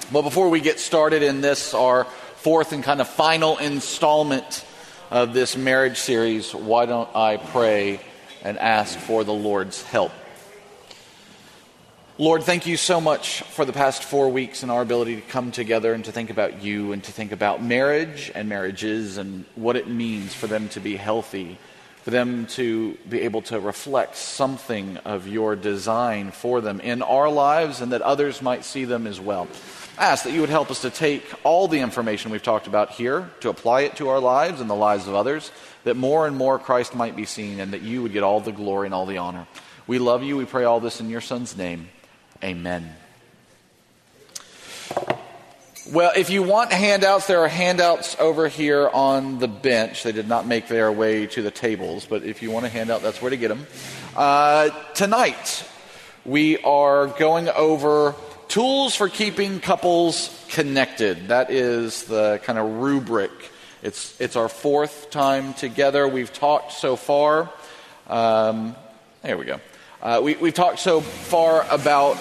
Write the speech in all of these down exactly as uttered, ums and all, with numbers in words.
Well, before we get started in this, our fourth and kind of final installment of this marriage series, why don't I pray and ask for the Lord's help? Lord, thank you so much for the past four weeks and our ability to come together and to think about you and to think about marriage and marriages and what it means for them to be healthy, for them to be able to reflect something of your design for them in our lives and that others might see them as well. I ask that you would help us to take all the information we've talked about here, to apply it to our lives and the lives of others, that more and more Christ might be seen and that you would get all the glory and all the honor. We love you. We pray all this in your Son's name. Amen. Well, if you want handouts, there are handouts over here on the bench. They did not make their way to the tables, but if you want a handout, that's where to get them. Uh, tonight, we are going over tools for keeping couples connected. That is the kind of rubric. It's it's our fourth time together. We've talked so far. Um, there we go. Uh, we, we've talked so far about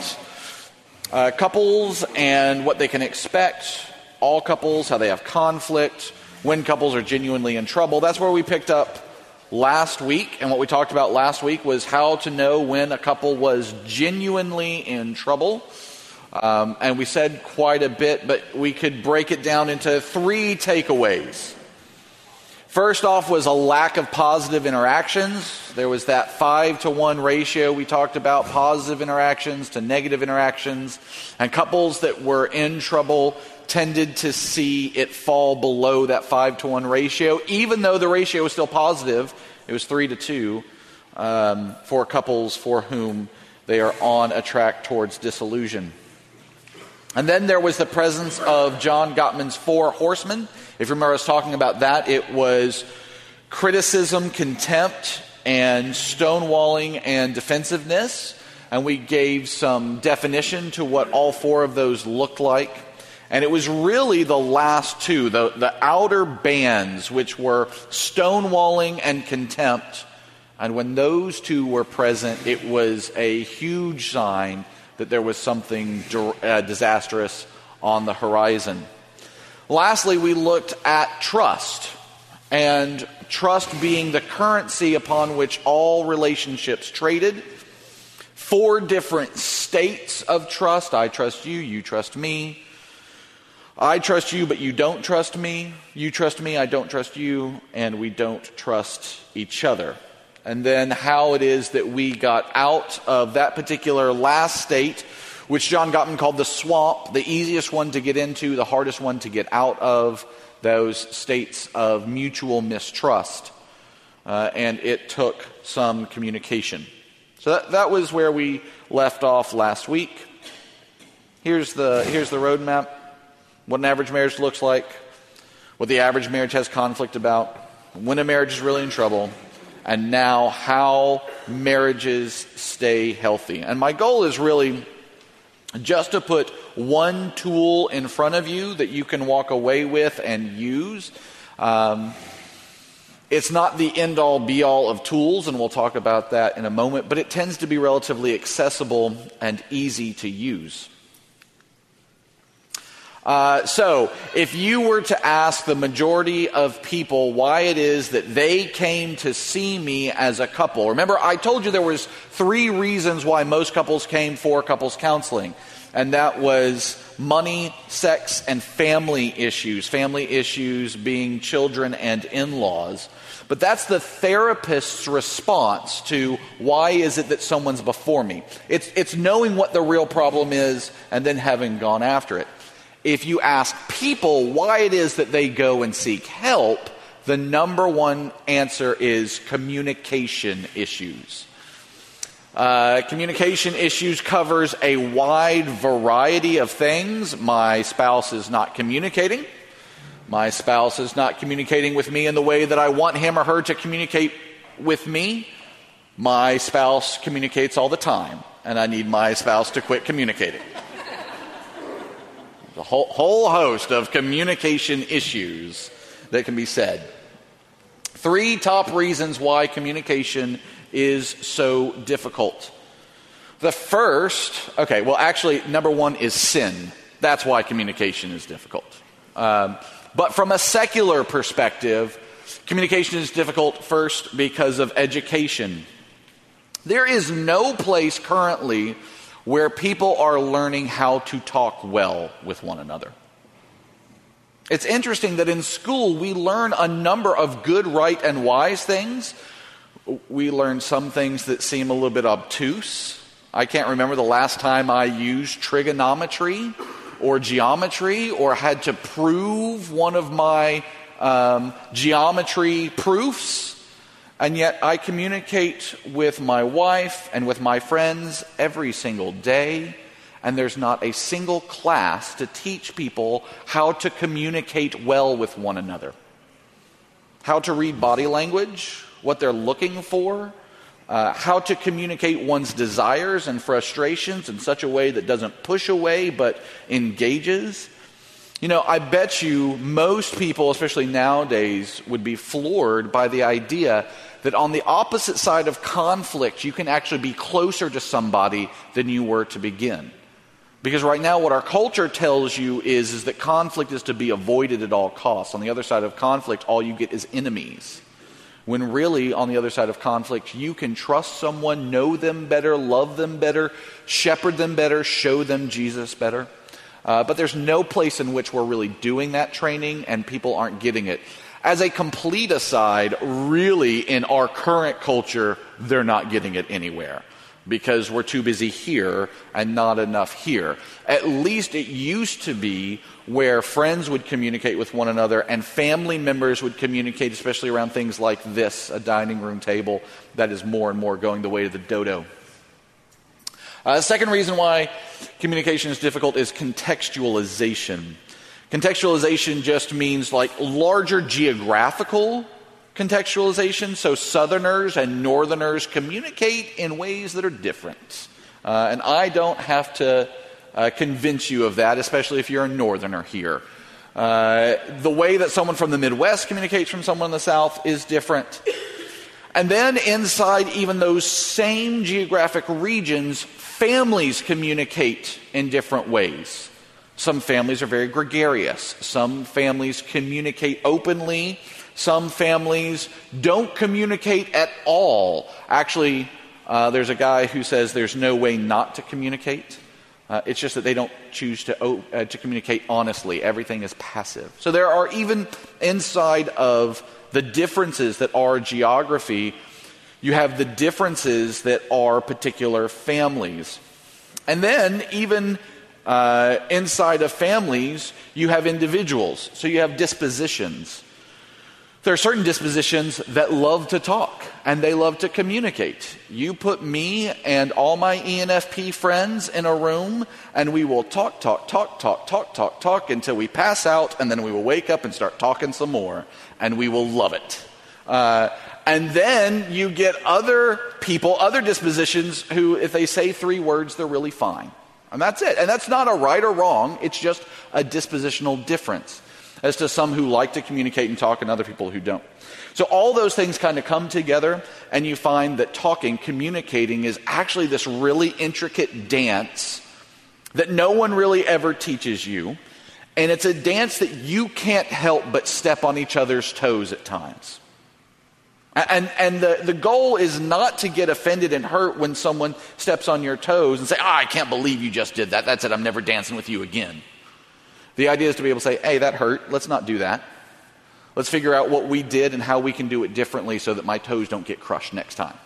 uh, couples and what they can expect. All couples, how they have conflict, when couples are genuinely in trouble. That's where we picked up last week. And what we talked about last week was how to know when a couple was genuinely in trouble. Um, and we said quite a bit, but we could break it down into three takeaways. First off was a lack of positive interactions. There was that five to one ratio we talked about, positive interactions to negative interactions. And couples that were in trouble tended to see it fall below that five to one ratio, even though the ratio was still positive. It was three to two um, for couples for whom they are on a track towards dissolution. And then there was the presence of John Gottman's four horsemen. If you remember us talking about that, it was criticism, contempt, and stonewalling and defensiveness. And we gave some definition to what all four of those looked like. And it was really the last two, the, the outer bands, which were stonewalling and contempt. And when those two were present, it was a huge sign that there was something uh, disastrous on the horizon. Lastly, we looked at trust, and trust being the currency upon which all relationships traded. Four different states of trust. I trust you, you trust me. I trust you, but you don't trust me. You trust me, I don't trust you, and we don't trust each other. And then how it is that we got out of that particular last state, which John Gottman called the swamp, the easiest one to get into, the hardest one to get out of, those states of mutual mistrust. Uh, and it took some communication. So that, that was where we left off last week. Here's the, here's the roadmap, what an average marriage looks like, what the average marriage has conflict about, when a marriage is really in trouble, and now how marriages stay healthy. And my goal is really just to put one tool in front of you that you can walk away with and use. Um, it's not the end-all, be-all of tools, and we'll talk about that in a moment, but it tends to be relatively accessible and easy to use. Uh, so, if you were to ask the majority of people why it is that they came to see me as a couple, remember I told you there was three reasons why most couples came for couples counseling, and that was money, sex, and family issues. Family issues being children and in-laws. But that's the therapist's response to why is it that someone's before me. It's, it's knowing what the real problem is and then having gone after it. If you ask people why it is that they go and seek help, the number one answer is communication issues. Uh, communication issues covers a wide variety of things. My spouse is not communicating. My spouse is not communicating with me in the way that I want him or her to communicate with me. My spouse communicates all the time, and I need my spouse to quit communicating. A whole, whole host of communication issues that can be said. Three top reasons why communication is so difficult. The first, okay, well actually number one is sin. That's why communication is difficult. Um, but from a secular perspective, communication is difficult first because of education. There is no place currently where people are learning how to talk well with one another. It's interesting that in school we learn a number of good, right, and wise things. We learn some things that seem a little bit obtuse. I can't remember the last time I used trigonometry or geometry or had to prove one of my um, geometry proofs. And yet I communicate with my wife and with my friends every single day. And there's not a single class to teach people how to communicate well with one another. How to read body language, what they're looking for, uh, how to communicate one's desires and frustrations in such a way that doesn't push away but engages. You know, I bet you most people, especially nowadays, would be floored by the idea that on the opposite side of conflict, you can actually be closer to somebody than you were to begin. Because right now what our culture tells you is, is that conflict is to be avoided at all costs. On the other side of conflict, all you get is enemies. When really, on the other side of conflict, you can trust someone, know them better, love them better, shepherd them better, show them Jesus better. Uh, but there's no place in which we're really doing that training, and people aren't getting it. As a complete aside, really, in our current culture, they're not getting it anywhere. Because we're too busy here and not enough here. At least it used to be where friends would communicate with one another and family members would communicate, especially around things like this, a dining room table that is more and more going the way of the dodo. Uh, the second reason why communication is difficult is contextualization. Contextualization just means like larger geographical contextualization. So Southerners and Northerners communicate in ways that are different. Uh, and I don't have to uh, convince you of that, especially if you're a Northerner here. Uh, the way that someone from the Midwest communicates from someone in the South is different. And then inside even those same geographic regions, families communicate in different ways. Some families are very gregarious. Some families communicate openly. Some families don't communicate at all. Actually, uh, there's a guy who says there's no way not to communicate. Uh, it's just that they don't choose to uh, to communicate honestly. Everything is passive. So there are even inside of the differences that are geography, you have the differences that are particular families. And then even uh, inside of families, you have individuals. So you have dispositions. There are certain dispositions that love to talk and they love to communicate. You put me and all my E N F P friends in a room and we will talk, talk, talk, talk, talk, talk, talk until we pass out, and then we will wake up and start talking some more, and we will love it. Uh, and then you get other people, other dispositions who, if they say three words, they're really fine. And that's it. And that's not a right or wrong. It's just a dispositional difference as to some who like to communicate and talk and other people who don't. So all those things kind of come together, and you find that talking, communicating is actually this really intricate dance that no one really ever teaches you. And it's a dance that you can't help but step on each other's toes at times. And and the, the goal is not to get offended and hurt when someone steps on your toes and say, oh, I can't believe you just did that. That's it. I'm never dancing with you again. The idea is to be able to say, hey, that hurt. Let's not do that. Let's figure out what we did and how we can do it differently so that my toes don't get crushed next time.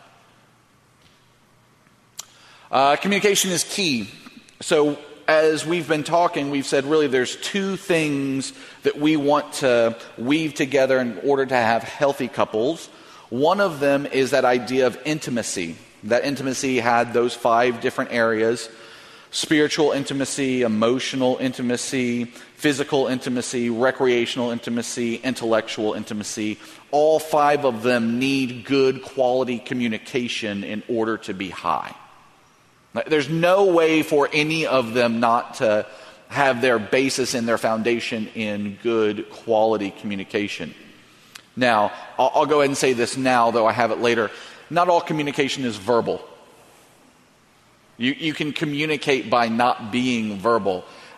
Uh, communication is key. So as we've been talking, we've said really there's two things that we want to weave together in order to have healthy couples. One of them is that idea of intimacy. That intimacy had those five different areas: spiritual intimacy, emotional intimacy, physical intimacy, recreational intimacy, intellectual intimacy. All five of them need good quality communication in order to be high. There's no way for any of them not to have their basis and their foundation in good quality communication. Now, I'll, I'll go ahead and say this now, though I have it later. Not all communication is verbal. You, you can communicate by not being verbal.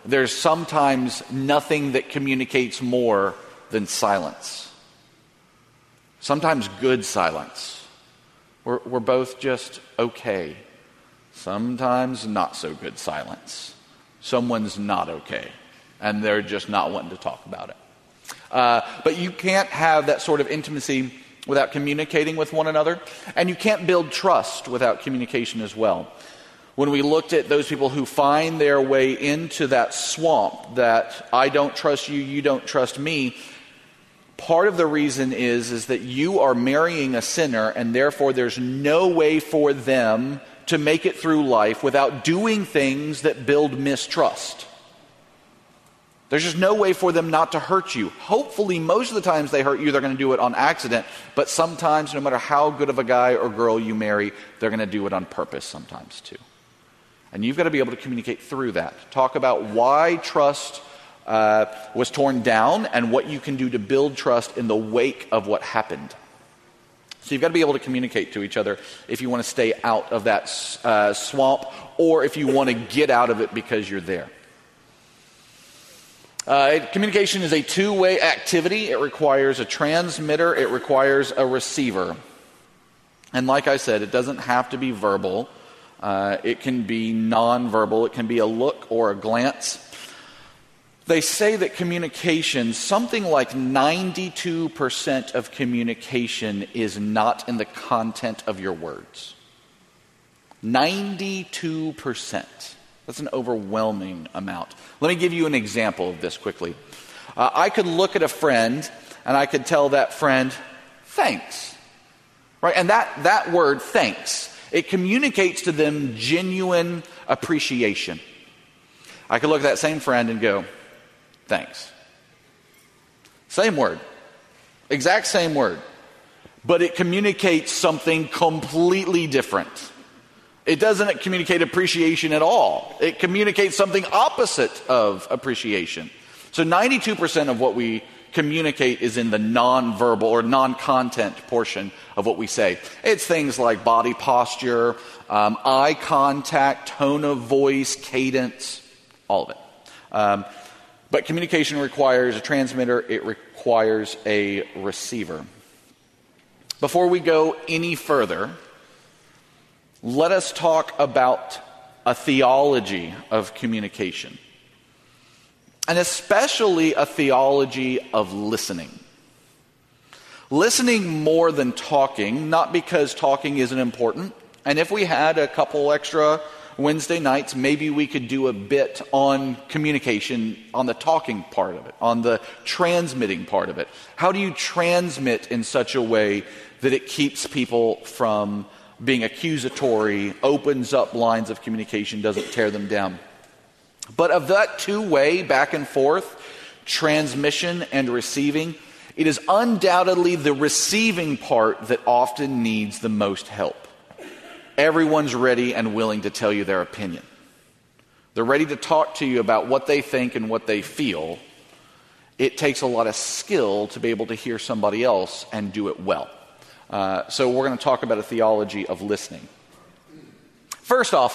there's sometimes nothing that communicates more than silence. Sometimes good silence. We're, we're both just okay. Sometimes not so good silence. Someone's not okay, and they're just not wanting to talk about it. Uh, but you can't have that sort of intimacy without communicating with one another, and you can't build trust without communication as well. When we looked at those people who find their way into that swamp, that I don't trust you, you don't trust me, part of the reason is, is that you are marrying a sinner, and therefore there's no way for them to make it through life without doing things that build mistrust. There's just no way for them not to hurt you. Hopefully, most of the times they hurt you, they're going to do it on accident. But sometimes, no matter how good of a guy or girl you marry, they're going to do it on purpose sometimes too. And you've got to be able to communicate through that. Talk about why trust uh, was torn down and what you can do to build trust in the wake of what happened. So you've got to be able to communicate to each other if you want to stay out of that uh, swamp, or if you want to get out of it because you're there. Uh, communication is a two-way activity. It requires a transmitter. It requires a receiver. And like I said, it doesn't have to be verbal. Uh, it can be nonverbal. It can be a look or a glance. They say that communication, something like ninety-two percent of communication is not in the content of your words. ninety-two percent. That's an overwhelming amount. Let me give you an example of this quickly. Uh, I could look at a friend and I could tell that friend, thanks. Right? And that, that word, thanks, it communicates to them genuine appreciation. I could look at that same friend and go, thanks. Same word. Exact same word. But it communicates something completely different. It doesn't communicate appreciation at all. It communicates something opposite of appreciation. So ninety-two percent of what we communicate is in the nonverbal or non-content portion of what we say. It's things like body posture, um, eye contact, tone of voice, cadence, all of it. Um, but communication requires a transmitter. It requires a receiver. Before we go any further, let us talk about a theology of communication, and especially a theology of listening. Listening more than talking, not because talking isn't important, and if we had a couple extra Wednesday nights, maybe we could do a bit on communication, on the talking part of it, on the transmitting part of it. How do you transmit in such a way that it keeps people from being accusatory, opens up lines of communication, doesn't tear them down? But of that two-way back and forth, transmission and receiving, it is undoubtedly the receiving part that often needs the most help. Everyone's ready and willing to tell you their opinion. They're ready to talk to you about what they think and what they feel. It takes a lot of skill to be able to hear somebody else and do it well. Uh, so we're going to talk about a theology of listening. First off,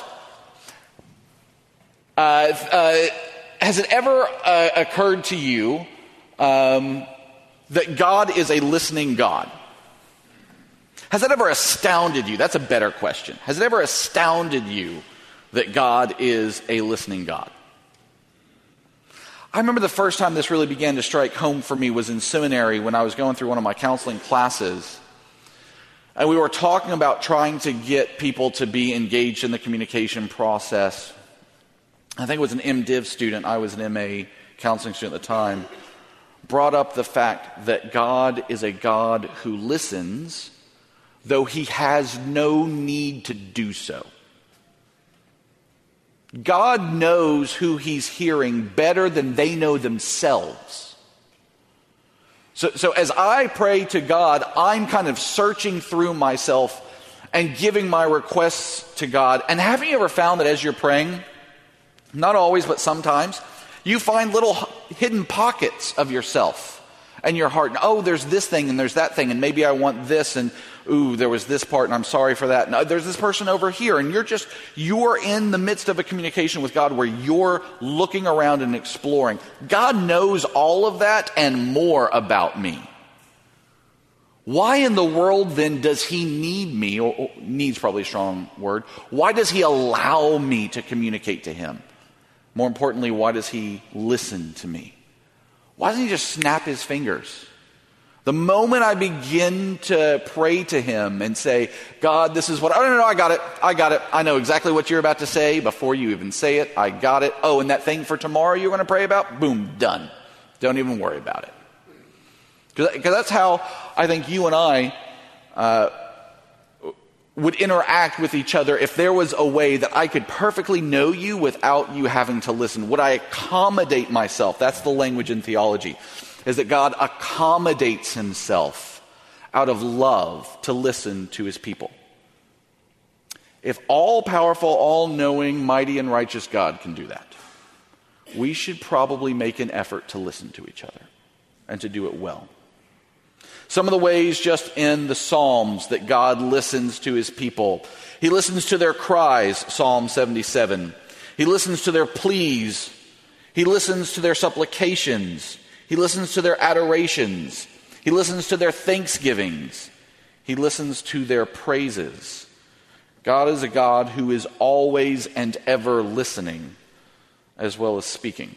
uh, uh, has it ever uh, occurred to you um, that God is a listening God? Has it ever astounded you? That's a better question. Has it ever astounded you that God is a listening God? I remember the first time this really began to strike home for me was in seminary when I was going through one of my counseling classes. And we were talking about trying to get people to be engaged in the communication process. I think it was an MDiv student, I was an M A counseling student at the time, brought up the fact that God is a God who listens, though he has no need to do so. God knows who he's hearing better than they know themselves. So, so as I pray to God, I'm kind of searching through myself and giving my requests to God. And haven't you ever found that as you're praying, not always, but sometimes, you find little hidden pockets of yourself. And your heart, oh, there's this thing and there's that thing, and maybe I want this, and ooh, there was this part, and I'm sorry for that. And, oh, there's this person over here, and you're just, you're in the midst of a communication with God where you're looking around and exploring. God knows all of that and more about me. Why in the world then does he need me, or, or needs probably a strong word, why does he allow me to communicate to him? More importantly, why does he listen to me? Why doesn't he just snap his fingers? The moment I begin to pray to him and say, God, this is what, oh, no, no, no, I got it. I got it. I know exactly what you're about to say before you even say it. I got it. Oh, and that thing for tomorrow you're going to pray about? Boom, done. Don't even worry about it. Because that's how I think you and I uh, would interact with each other if there was a way that I could perfectly know you without you having to listen. Would I accommodate myself? That's the language in theology, is that God accommodates himself out of love to listen to his people. If all-powerful, all-knowing, mighty, and righteous God can do that, we should probably make an effort to listen to each other and to do it well. Some of the ways just in the Psalms that God listens to his people. He listens to their cries, Psalm seventy-seven. He listens to their pleas. He listens to their supplications. He listens to their adorations. He listens to their thanksgivings. He listens to their praises. God is a God who is always and ever listening, as well as speaking.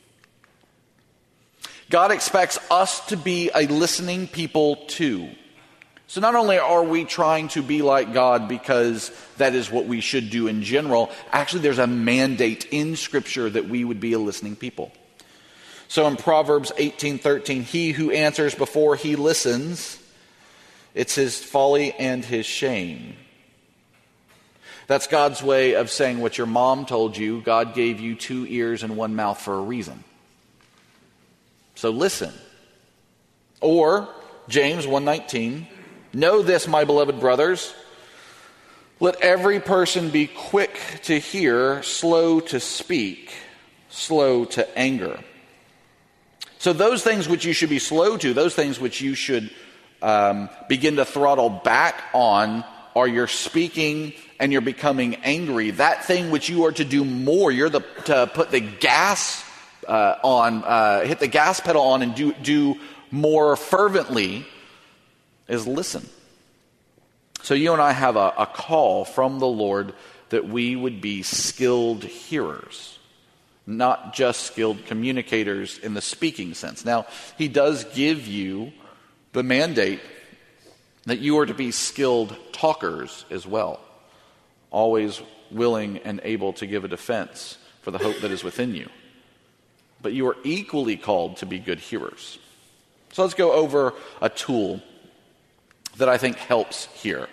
God expects us to be a listening people too. So not only are we trying to be like God because that is what we should do in general, actually there's a mandate in Scripture that we would be a listening people. So in Proverbs eighteen thirteen, he who answers before he listens, it's his folly and his shame. That's God's way of saying what your mom told you. God gave you two ears and one mouth for a reason. So listen. Or James one nineteen, know this, my beloved brothers, let every person be quick to hear, slow to speak, slow to anger. So those things which you should be slow to, those things which you should um, begin to throttle back on, are your speaking and you're becoming angry. That thing which you are to do more, you're the, to put the gas uh, on, uh, hit the gas pedal on and do, do more fervently, is listen. So you and I have a, a call from the Lord that we would be skilled hearers, not just skilled communicators in the speaking sense. Now, he does give you the mandate that you are to be skilled talkers as well, always willing and able to give a defense for the hope that is within you. But you are equally called to be good hearers. So let's go over a tool that I think helps here.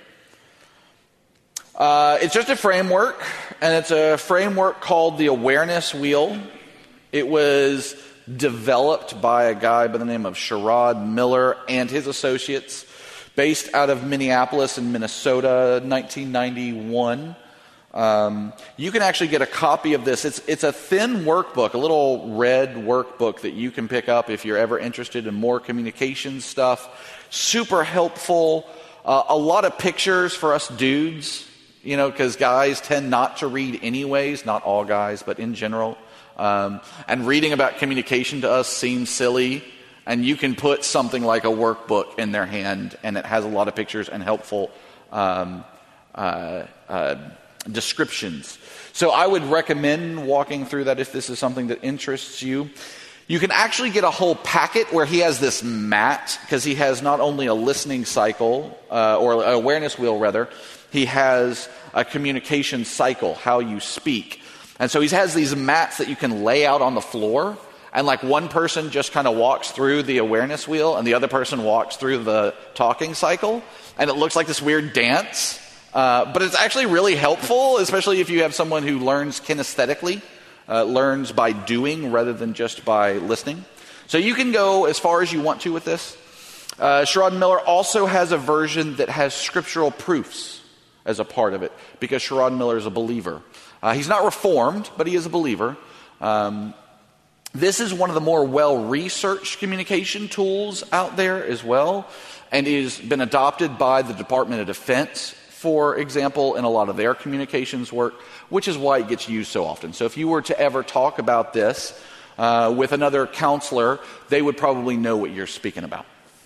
Uh, it's just a framework, and it's a framework called the Awareness Wheel. It was developed by a guy by the name of Sherrod Miller and his associates, based out of Minneapolis in Minnesota, nineteen ninety-one. Um, you can actually get a copy of this. It's, it's a thin workbook, a little red workbook that you can pick up if you're ever interested in more communication stuff. Super helpful. Uh, a lot of pictures for us dudes, you know, because guys tend not to read anyways, not all guys, but in general. Um, and reading about communication to us seems silly, and you can put something like a workbook in their hand, and it has a lot of pictures and helpful um, uh, uh, descriptions. So I would recommend walking through that if this is something that interests you. You can actually get a whole packet where he has this mat, because he has not only a listening cycle, uh, or an awareness wheel rather, he has a communication cycle, how you speak. And so he has these mats that you can lay out on the floor, and like one person just kind of walks through the awareness wheel, and the other person walks through the talking cycle, and it looks like this weird dance. Uh, but it's actually really helpful, especially if you have someone who learns kinesthetically, uh, learns by doing rather than just by listening. So you can go as far as you want to with this. Uh, Sherrod Miller also has a version that has scriptural proofs as a part of it, because Sherrod Miller is a believer. Uh, he's not reformed, but he is a believer. Um, This is one of the more well-researched communication tools out there as well, and it has been adopted by the Department of Defense, for example, in a lot of their communications work, which is why it gets used so often. So if you were to ever talk about this uh, with another counselor, they would probably know what you're speaking about.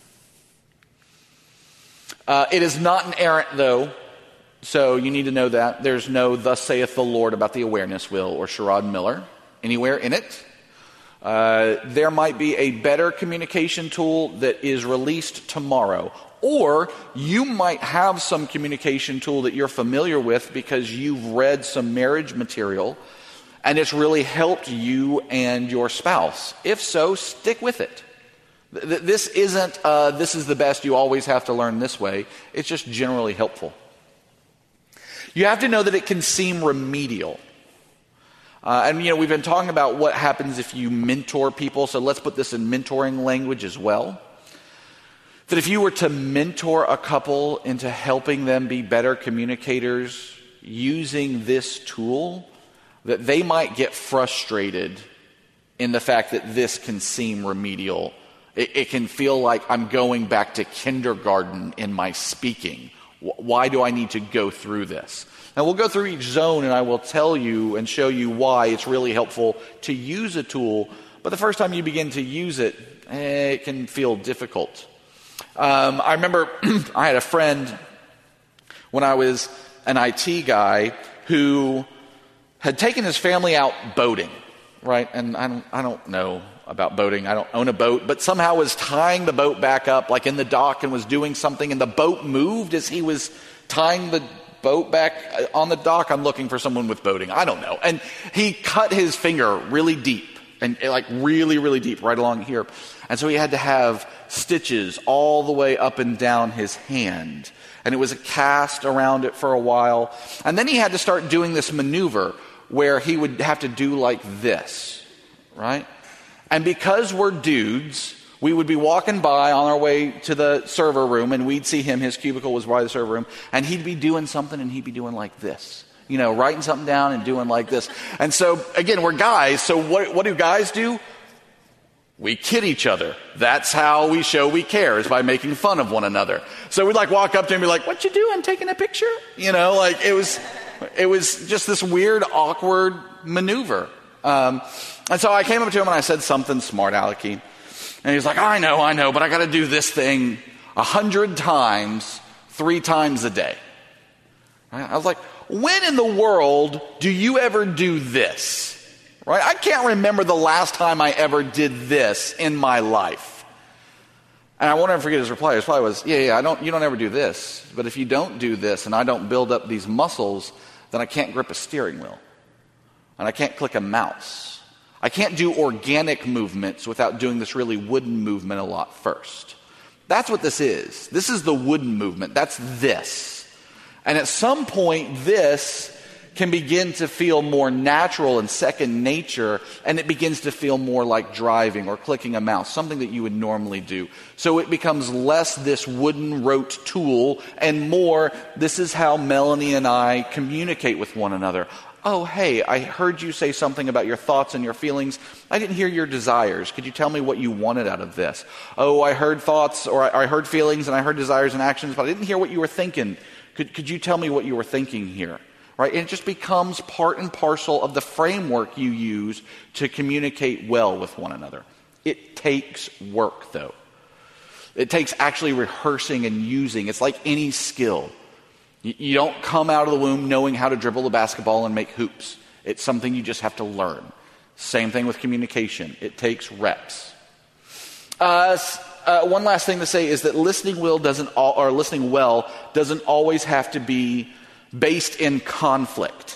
Uh, it is not inerrant, though, so you need to know that. There's no "Thus saith the Lord" about the awareness wheel or Sherrod Miller anywhere in it. Uh, there might be a better communication tool that is released tomorrow. Or you might have some communication tool that you're familiar with because you've read some marriage material and it's really helped you and your spouse. If so, stick with it. This isn't, uh, this is the best, you always have to learn this way. It's just generally helpful. You have to know that it can seem remedial. Uh, and, you know, we've been talking about what happens if you mentor people, so let's put this in mentoring language as well. That if you were to mentor a couple into helping them be better communicators using this tool, that they might get frustrated in the fact that this can seem remedial. It, it can feel like I'm going back to kindergarten in my speaking. Why do I need to go through this? Now we'll go through each zone and I will tell you and show you why it's really helpful to use a tool, but the first time you begin to use it, eh, it can feel difficult. Um, I remember I had a friend when I was an I T guy who had taken his family out boating, right? And I don't, I don't know about boating. I don't own a boat, but somehow was tying the boat back up like in the dock and was doing something and the boat moved as he was tying the boat back on the dock. I'm looking for someone with boating. I don't know. And he cut his finger really deep and like really, really deep right along here. And so he had to have stitches all the way up and down his hand. And it was a cast around it for a while. And then he had to start doing this maneuver where he would have to do like this, right? And because we're dudes, we would be walking by on our way to the server room and we'd see him, his cubicle was by the server room, and he'd be doing something and he'd be doing like this. You know, writing something down and doing like this. And so, again, we're guys, so what, what do guys do? We kid each other. That's how we show we care, is by making fun of one another. So we'd like walk up to him and be like, "What you doing? Taking a picture?" You know, like it was, it was just this weird, awkward maneuver. Um, and so I came up to him and I said something smart alecky. And he was like, I know, I know, but I got to do this thing a hundred times, three times a day. I was like, when in the world do you ever do this? Right? I can't remember the last time I ever did this in my life. And I won't ever forget his reply. His reply was, yeah, yeah, I don't, you don't ever do this. But if you don't do this and I don't build up these muscles, then I can't grip a steering wheel. And I can't click a mouse. I can't do organic movements without doing this really wooden movement a lot first. That's what this is. This is the wooden movement. That's this. And at some point, this can begin to feel more natural and second nature, and it begins to feel more like driving or clicking a mouse, something that you would normally do. So it becomes less this wooden rote tool and more, this is how Melanie and I communicate with one another. Oh, hey, I heard you say something about your thoughts and your feelings. I didn't hear your desires. Could you tell me what you wanted out of this? Oh, I heard thoughts, or I heard feelings, and I heard desires and actions, but I didn't hear what you were thinking. Could, could you tell me what you were thinking here? Right? And it just becomes part and parcel of the framework you use to communicate well with one another. It takes work, though. It takes actually rehearsing and using. It's like any skill. You, you don't come out of the womb knowing how to dribble a basketball and make hoops. It's something you just have to learn. Same thing with communication. It takes reps. Uh, uh, one last thing to say is that listening well doesn't, al- or listening well doesn't always have to be based in conflict.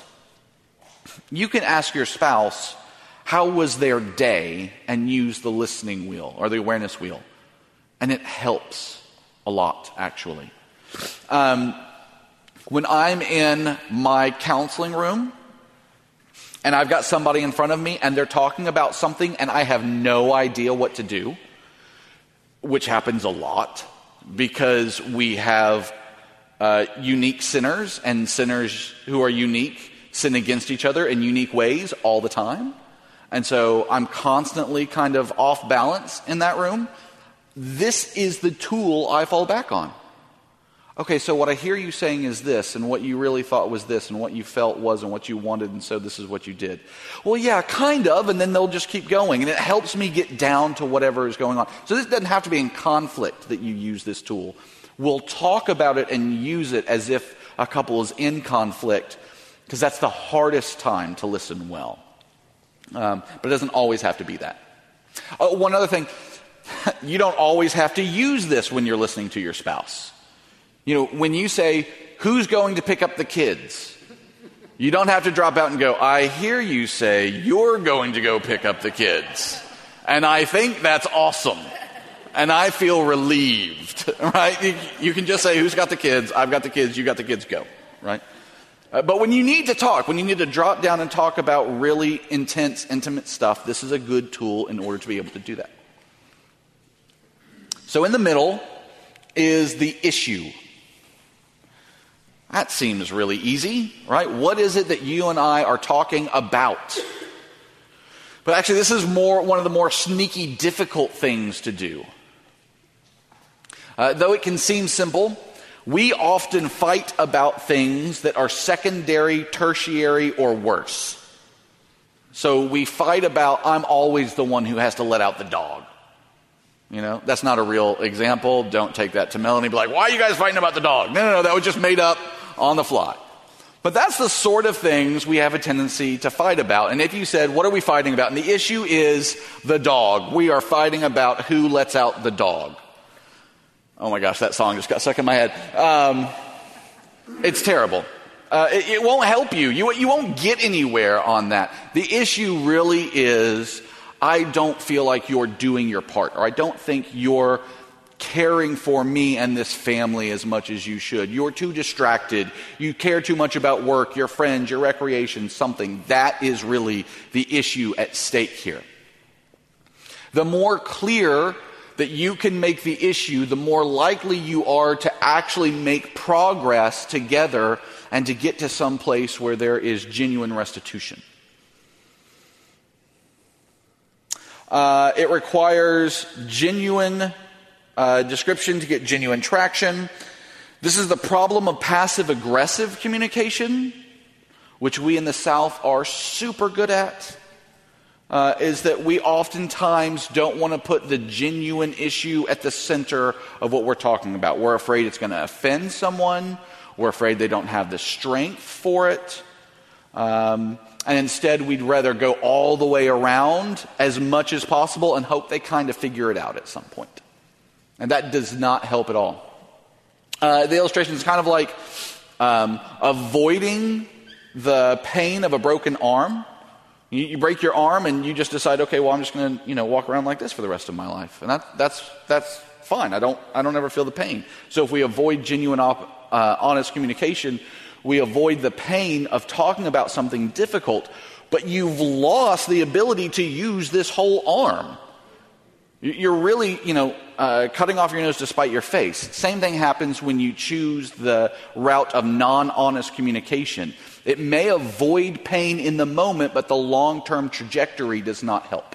You can ask your spouse, how was their day, and use the listening wheel or the awareness wheel. And it helps a lot, actually. Um, when I'm in my counseling room and I've got somebody in front of me and they're talking about something and I have no idea what to do, which happens a lot because we have Uh, unique sinners, and sinners who are unique sin against each other in unique ways all the time. And so I'm constantly kind of off balance in that room. This is the tool I fall back on. Okay, so what I hear you saying is this, and what you really thought was this, and what you felt was, and what you wanted, and so this is what you did. Well, yeah, kind of, and then they'll just keep going, and it helps me get down to whatever is going on. So this doesn't have to be in conflict that you use this tool. We'll talk about it and use it as if a couple is in conflict, because that's the hardest time to listen well. Um, but it doesn't always have to be that. Oh, one other thing, you don't always have to use this when you're listening to your spouse. You know, when you say, who's going to pick up the kids? You don't have to drop out and go, I hear you say you're going to go pick up the kids. And I think that's awesome. And I feel relieved, right? You, you can just say, who's got the kids? I've got the kids. You got the kids. Go, right? Uh, but when you need to talk, when you need to drop down and talk about really intense, intimate stuff, this is a good tool in order to be able to do that. So in the middle is the issue. That seems really easy, right? What is it that you and I are talking about? But actually, this is more one of the more sneaky, difficult things to do. Uh, though it can seem simple, we often fight about things that are secondary, tertiary, or worse. So we fight about, I'm always the one who has to let out the dog. You know, that's not a real example. Don't take that to Melanie. Be like, why are you guys fighting about the dog? No, no, no, that was just made up on the fly. But that's the sort of things we have a tendency to fight about. And if you said, what are we fighting about? And the issue is the dog. We are fighting about who lets out the dog. Oh my gosh, that song just got stuck in my head. Um, it's terrible. Uh, it, it won't help you. you. You won't get anywhere on that. The issue really is, I don't feel like you're doing your part, or I don't think you're caring for me and this family as much as you should. You're too distracted. You care too much about work, your friends, your recreation, something. That is really the issue at stake here. The more clear that you can make the issue, the more likely you are to actually make progress together and to get to some place where there is genuine restitution. Uh, it requires genuine uh, description to get genuine traction. This is the problem of passive-aggressive communication, which we in the South are super good at, uh, is that we oftentimes don't want to put the genuine issue at the center of what we're talking about. We're afraid it's going to offend someone. We're afraid they don't have the strength for it. Um, and instead, we'd rather go all the way around as much as possible and hope they kind of figure it out at some point. And that does not help at all. Uh, the illustration is kind of like um, avoiding the pain of a broken arm. You, you break your arm and you just decide, okay, well, I'm just going to, you know, walk around like this for the rest of my life, and that, that's that's fine. I don't I don't ever feel the pain. So if we avoid genuine, op, uh, honest communication, we avoid the pain of talking about something difficult. But you've lost the ability to use this whole arm. You're really, you know, uh, cutting off your nose to spite your face. Same thing happens when you choose the route of non-honest communication. It may avoid pain in the moment, but the long-term trajectory does not help.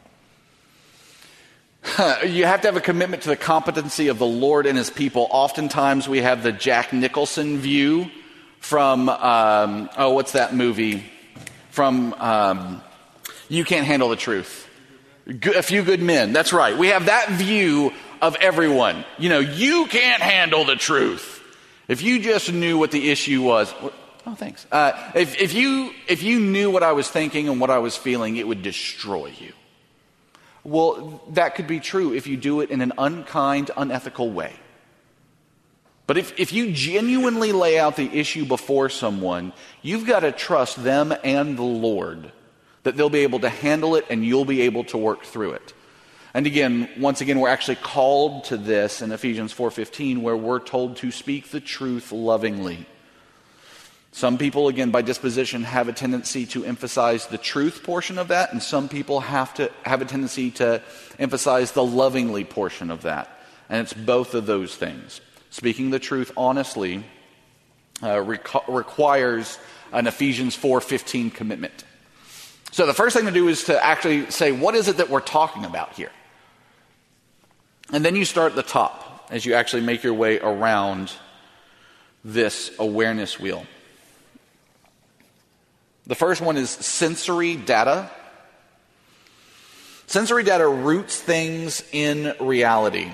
You have to have a commitment to the competency of the Lord and His people. Oftentimes we have the Jack Nicholson view from, um, oh, what's that movie? From um, You Can't Handle the Truth. A Few Good Men. That's right. We have that view of everyone. You know, you can't handle the truth. If you just knew what the issue was. Oh, thanks. Uh, if, if you if you knew what I was thinking and what I was feeling, it would destroy you. Well, that could be true if you do it in an unkind, unethical way. But if, if you genuinely lay out the issue before someone, you've got to trust them and the Lord that they'll be able to handle it and you'll be able to work through it. And again, once again, we're actually called to this in Ephesians four fifteen, where we're told to speak the truth lovingly. Some people, again, by disposition, have a tendency to emphasize the truth portion of that, and some people have to have a tendency to emphasize the lovingly portion of that. And it's both of those things. Speaking the truth honestly uh, reco- requires an Ephesians four fifteen commitment. So the first thing to do is to actually say, what is it that we're talking about here? And then you start at the top as you actually make your way around this awareness wheel. The first one is sensory data. Sensory data roots things in reality.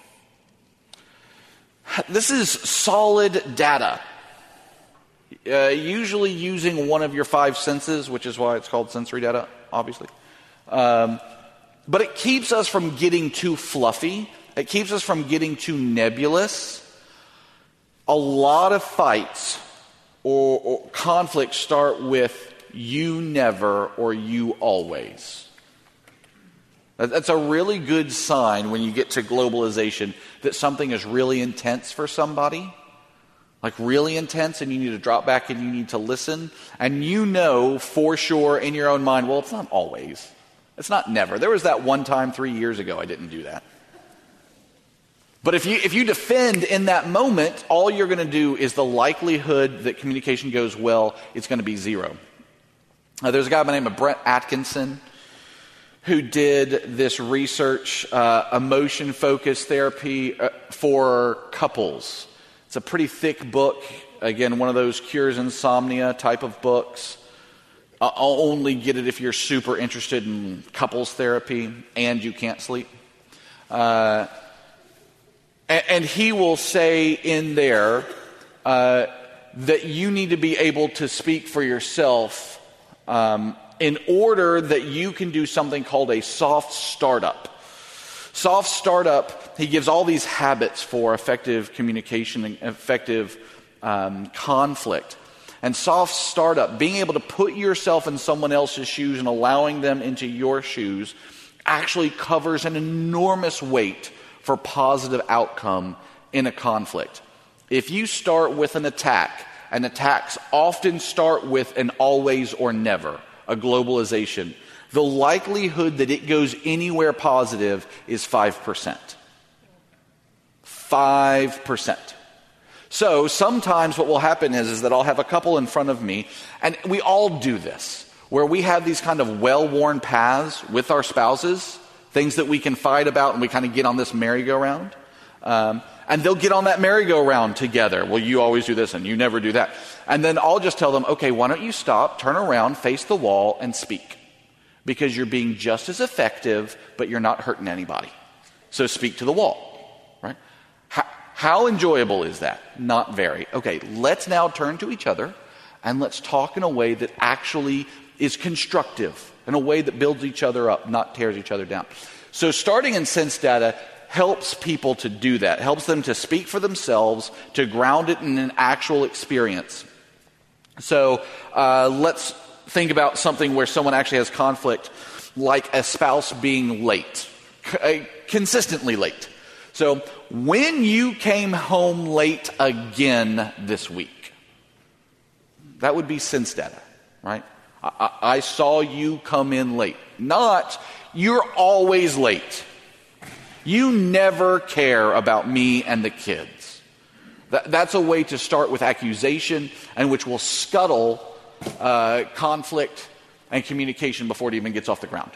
This is solid data, uh, usually using one of your five senses, which is why it's called sensory data, obviously. Um, but it keeps us from getting too fluffy. It keeps us from getting too nebulous. A lot of fights or, or conflicts start with you never or you always. That's a really good sign when you get to globalization that something is really intense for somebody. Like really intense, and you need to drop back and you need to listen. And you know for sure in your own mind, well, it's not always. It's not never. There was that one time three years ago I didn't do that. But if you if you defend in that moment, all you're going to do is the likelihood that communication goes well, it's going to be zero. Uh, there's a guy by the name of Brent Atkinson who did this research, uh, emotion-focused therapy uh, for couples. It's a pretty thick book. Again, one of those cures insomnia type of books. Uh, I'll only get it if you're super interested in couples therapy and you can't sleep. Uh, and, and he will say in there uh, that you need to be able to speak for yourself um, in order that you can do something called a soft startup. Soft startup, he gives all these habits for effective communication and effective um, conflict. And soft startup, being able to put yourself in someone else's shoes and allowing them into your shoes, actually covers an enormous weight for positive outcome in a conflict. If you start with an attack, and attacks often start with an always or never, a globalization, the likelihood that it goes anywhere positive is five percent. five percent. So sometimes what will happen is, is that I'll have a couple in front of me, and we all do this, where we have these kind of well-worn paths with our spouses, things that we can fight about, and we kind of get on this merry-go-round. Um, and they'll get on that merry-go-round together. Well, you always do this and you never do that. And then I'll just tell them, okay, why don't you stop, turn around, face the wall, and speak. Because you're being just as effective, but you're not hurting anybody. So speak to the wall, right? How, how enjoyable is that? Not very. Okay, let's now turn to each other and let's talk in a way that actually is constructive, in a way that builds each other up, not tears each other down. So starting in sense data helps people to do that, helps them to speak for themselves, to ground it in an actual experience. So uh, let's think about something where someone actually has conflict, like a spouse being late, c- consistently late. So when you came home late again this week, that would be sense data, right? I, I saw you come in late. Not, you're always late. You never care about me and the kids. That, that's a way to start with accusation, and which will scuttle uh, conflict and communication before it even gets off the ground.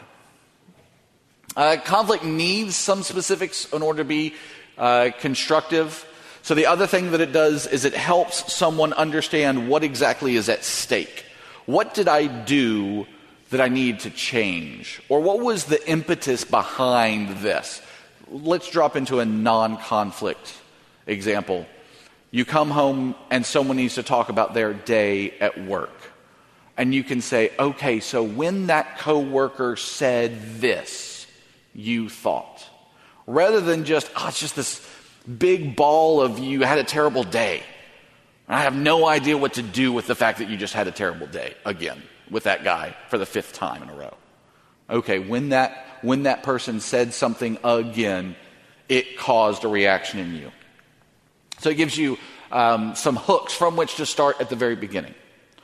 Uh, conflict needs some specifics in order to be uh, constructive. So the other thing that it does is it helps someone understand what exactly is at stake. What did I do that I need to change? Or what was the impetus behind this? Let's drop into a non-conflict example. You come home and someone needs to talk about their day at work. And you can say, okay, so when that coworker said this, you thought. Rather than just, oh, it's just this big ball of you had a terrible day. And I have no idea what to do with the fact that you just had a terrible day again with that guy for the fifth time in a row. Okay, when that when that person said something again, it caused a reaction in you. So it gives you um, some hooks from which to start at the very beginning.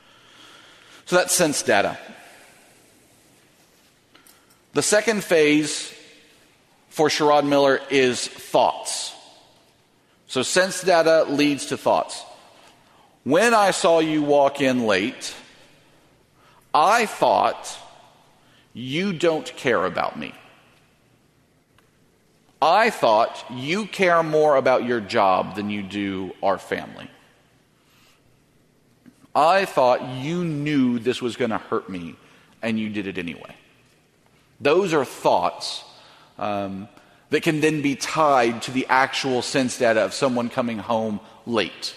So that's sense data. The second phase for Sherrod Miller is thoughts. So sense data leads to thoughts. When I saw you walk in late, I thought you don't care about me. I thought you care more about your job than you do our family. I thought you knew this was going to hurt me, and you did it anyway. Those are thoughts um, that can then be tied to the actual sense data of someone coming home late.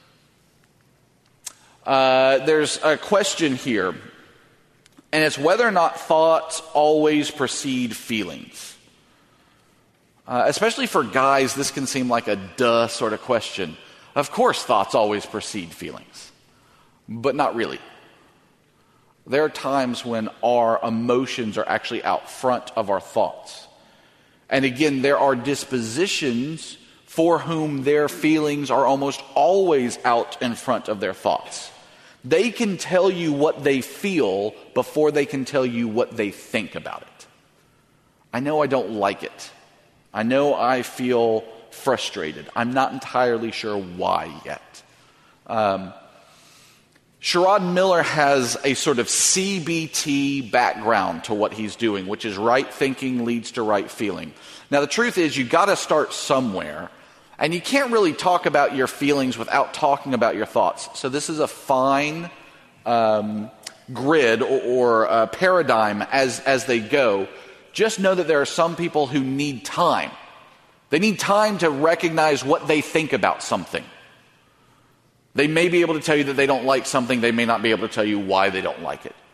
Uh, there's a question here, and it's whether or not thoughts always precede feelings. Uh, especially for guys, this can seem like a duh sort of question. Of course, thoughts always precede feelings, but not really. There are times when our emotions are actually out front of our thoughts. And again, there are dispositions for whom their feelings are almost always out in front of their thoughts. They can tell you what they feel before they can tell you what they think about it. I know I don't like it. I know I feel frustrated. I'm not entirely sure why yet. Um, Sherrod Miller has a sort of C B T background to what he's doing, which is right thinking leads to right feeling. Now, the truth is, you've got to start somewhere, and you can't really talk about your feelings without talking about your thoughts. So this is a fine um, grid or, or uh, paradigm as, as they go. Just know that there are some people who need time. They need time to recognize what they think about something. They may be able to tell you that they don't like something. They may not be able to tell you why they don't like it.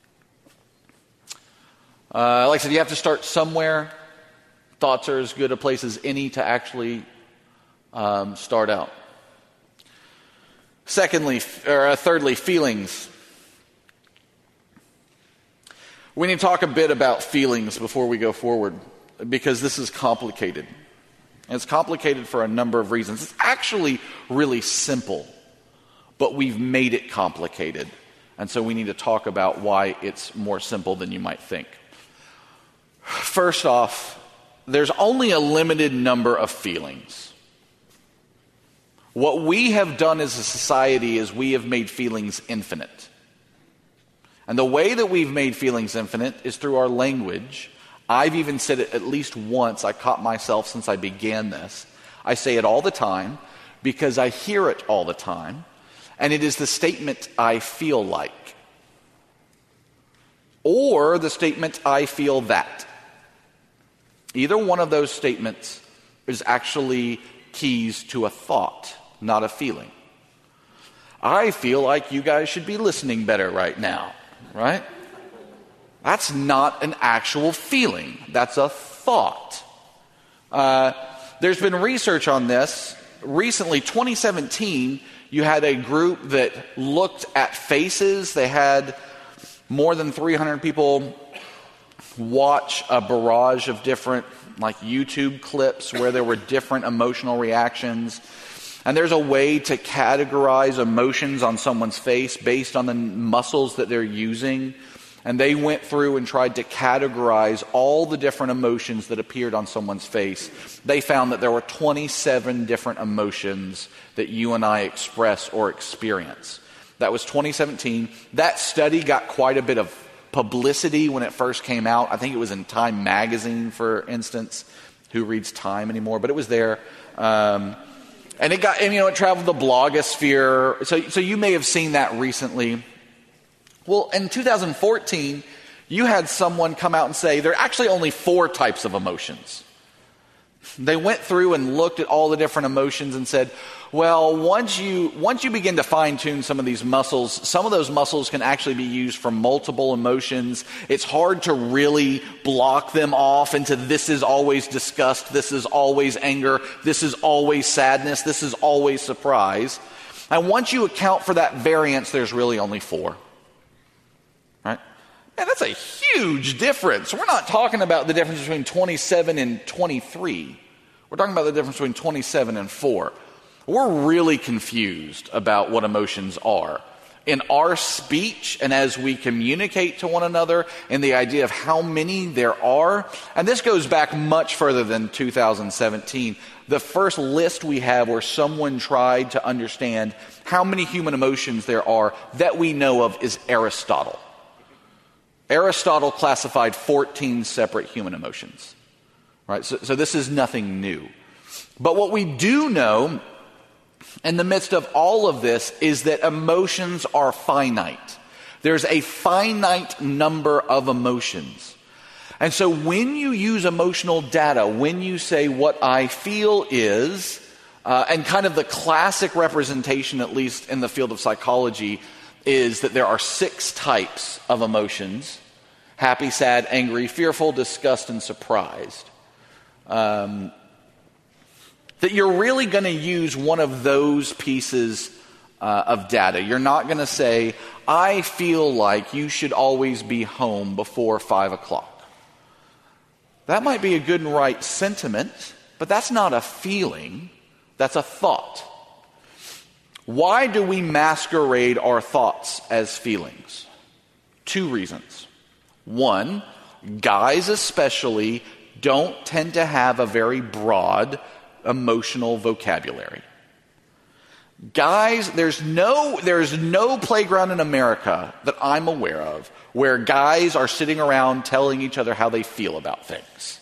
Uh, like I said, you have to start somewhere. Thoughts are as good a place as any to actually um, start out. Secondly, or uh, thirdly, feelings. We need to talk a bit about feelings before we go forward, because this is complicated. And it's complicated for a number of reasons. It's actually really simple, but we've made it complicated. And so we need to talk about why it's more simple than you might think. First off, there's only a limited number of feelings. What we have done as a society is we have made feelings infinite. And the way that we've made feelings infinite is through our language. I've even said it at least once. I caught myself since I began this. I say it all the time because I hear it all the time. And it is the statement, I feel like. Or the statement, I feel that. Either one of those statements is actually keys to a thought, not a feeling. I feel like you guys should be listening better right now. Right? That's not an actual feeling. That's a thought. Uh, there's been research on this. Recently, twenty seventeen, you had a group that looked at faces. They had more than three hundred people watch a barrage of different like YouTube clips where there were different emotional reactions. And there's a way to categorize emotions on someone's face based on the muscles that they're using. And they went through and tried to categorize all the different emotions that appeared on someone's face. They found that there were twenty-seven different emotions that you and I express or experience. That was twenty seventeen. That study got quite a bit of publicity when it first came out. I think it was in Time magazine, for instance. Who reads Time anymore? But it was there. Um, And it got, and, you know, it traveled the blogosphere. So, so you may have seen that recently. Well, in two thousand fourteen, you had someone come out and say there are actually only four types of emotions. They went through and looked at all the different emotions and said, well, once you once you begin to fine-tune some of these muscles, some of those muscles can actually be used for multiple emotions. It's hard to really block them off into this is always disgust, this is always anger, this is always sadness, this is always surprise. And once you account for that variance, there's really only four. Right? And that's a huge difference. We're not talking about the difference between twenty-seven and twenty-three. We're talking about the difference between twenty-seven and four. We're really confused about what emotions are. In our speech and as we communicate to one another, and the idea of how many there are, and this goes back much further than two thousand seventeen. The first list we have where someone tried to understand how many human emotions there are that we know of is Aristotle. Aristotle classified fourteen separate human emotions. Right? So, so this is nothing new. But what we do know in the midst of all of this is that emotions are finite. There's a finite number of emotions. And so when you use emotional data, when you say what I feel is, uh, and kind of the classic representation, at least in the field of psychology, is that there are six types of emotions: happy, sad, angry, fearful, disgust, and surprised. Um, that you're really going to use one of those pieces uh, of data. You're not going to say, I feel like you should always be home before five o'clock. That might be a good and right sentiment, but that's not a feeling. That's a thought. Why do we masquerade our thoughts as feelings? Two reasons. One, guys especially don't tend to have a very broad emotional vocabulary. Guys, there's no there's no playground in America that I'm aware of where guys are sitting around telling each other how they feel about things.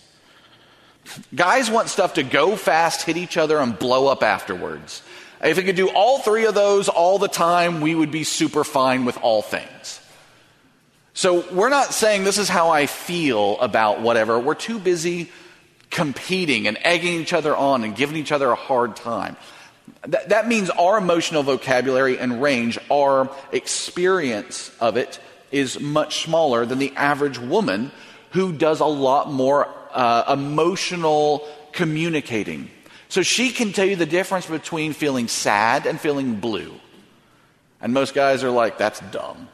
Guys want stuff to go fast, hit each other, and blow up afterwards. If we could do all three of those all the time, we would be super fine with all things. So we're not saying this is how I feel about whatever. We're too busy competing and egging each other on and giving each other a hard time. Th- that means our emotional vocabulary and range, our experience of it, is much smaller than the average woman who does a lot more uh, emotional communicating. So she can tell you the difference between feeling sad and feeling blue. And most guys are like, that's dumb.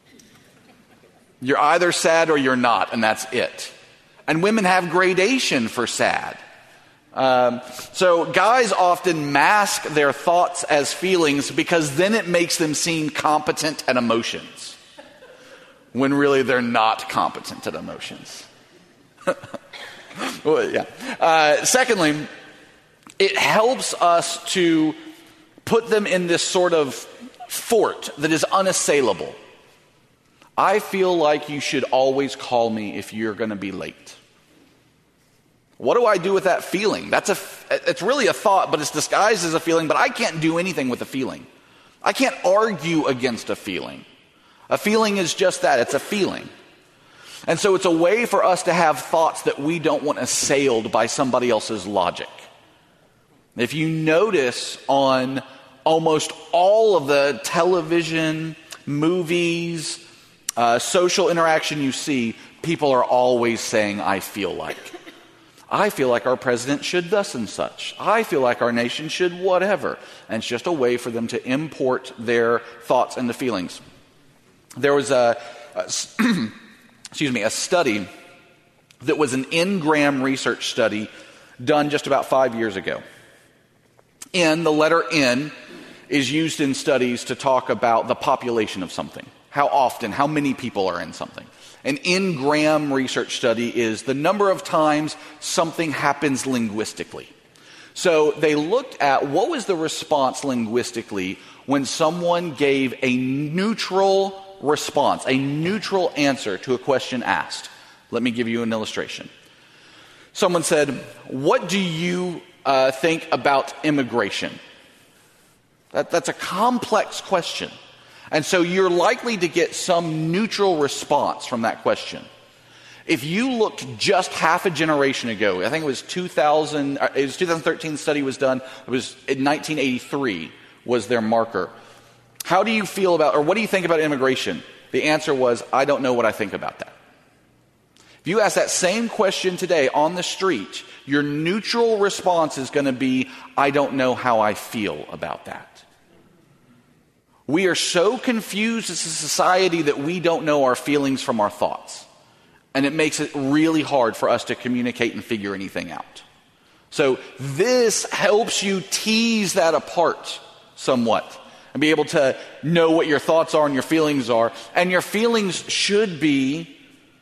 You're either sad or you're not, and that's it. And women have gradation for sad. Um, so guys often mask their thoughts as feelings because then it makes them seem competent at emotions, when really they're not competent at emotions. Well, yeah. Uh, secondly, it helps us to put them in this sort of fort that is unassailable. I feel like you should always call me if you're going to be late. What do I do with that feeling? That's a, it's really a thought, but it's disguised as a feeling, but I can't do anything with a feeling. I can't argue against a feeling. A feeling is just that, it's a feeling. And so it's a way for us to have thoughts that we don't want assailed by somebody else's logic. If you notice on almost all of the television, movies, uh, social interaction you see, people are always saying, I feel like. I feel like our president should thus and such. I feel like our nation should whatever. And it's just a way for them to import their thoughts and the feelings. There was a, a excuse me, a study that was an N-gram research study done just about five years ago. N, the letter N, is used in studies to talk about the population of something. How often, how many people are in something. An N-gram research study is the number of times something happens linguistically. So they looked at what was the response linguistically when someone gave a neutral response, a neutral answer to a question asked. Let me give you an illustration. Someone said, what do you uh, think about immigration? That, that's a complex question. And so you're likely to get some neutral response from that question. If you looked just half a generation ago, I think it was two thousand, it was twenty thirteen study was done, it was in nineteen eighty-three was their marker. How do you feel about, or what do you think about immigration? The answer was, I don't know what I think about that. If you ask that same question today on the street, your neutral response is going to be, I don't know how I feel about that. We are so confused as a society that we don't know our feelings from our thoughts. And it makes it really hard for us to communicate and figure anything out. So this helps you tease that apart somewhat and be able to know what your thoughts are and your feelings are. And your feelings should be